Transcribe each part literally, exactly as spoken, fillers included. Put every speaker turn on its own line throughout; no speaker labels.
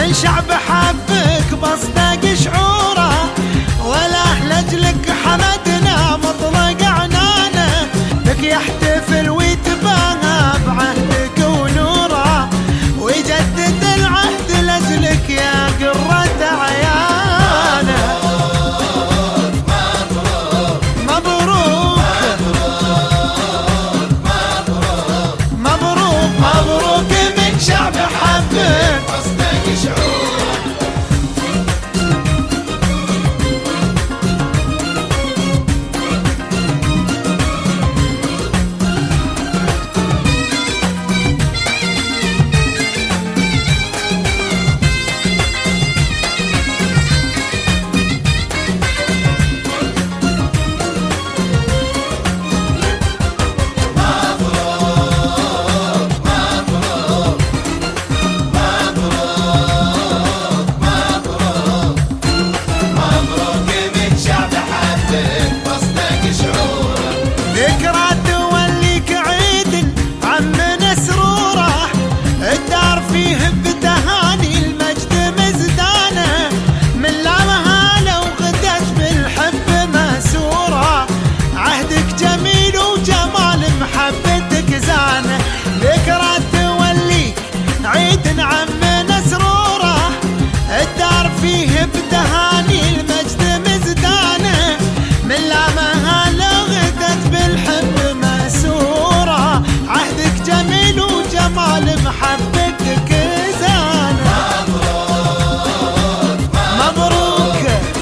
من شعب حبك بصدق شعوره، ولا لاجلك حمدنا مطلق عنانه، بك يحتفل ويتباهى بعهدك ونوره، ويجدد العهد لاجلك يا قرة عيانه. مبروك مبروك مبروك من شعب حبك بصدق شعوره. ذكرى توليك عيد عمنا سروره، الدار فيه بتهاني المجد مزدانه، من لامها لو غدت بالحب مسوره، عهدك جميل وجمال محبتك زانه. ذكرى توليك عيد عمنا سروره، الدار فيه بتهاني المجد مزدانه، من لامها لو غدت بالحب مسورة، عهدك جميل وجمال محبتك زانة. مبروك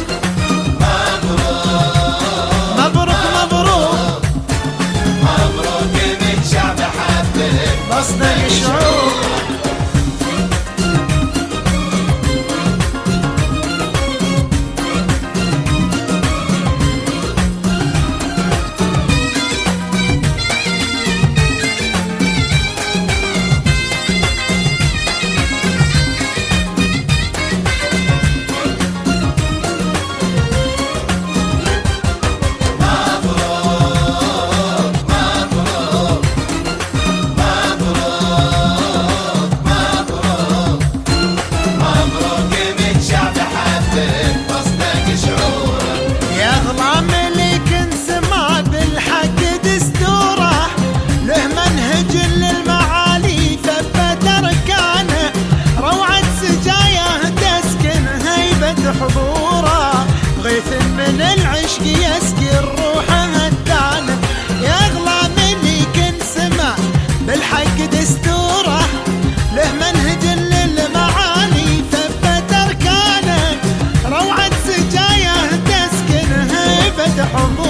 مبروك مبروك
مبروك من شعب حبك
بصدق شعور. حضوره غيث من العشق يسقي الروح هدانه، يغلى مني كن سما بالحق دستوره، له منهج للمعالي ثبت اركانه، روعة سجايه تسكن هيبة حضوره.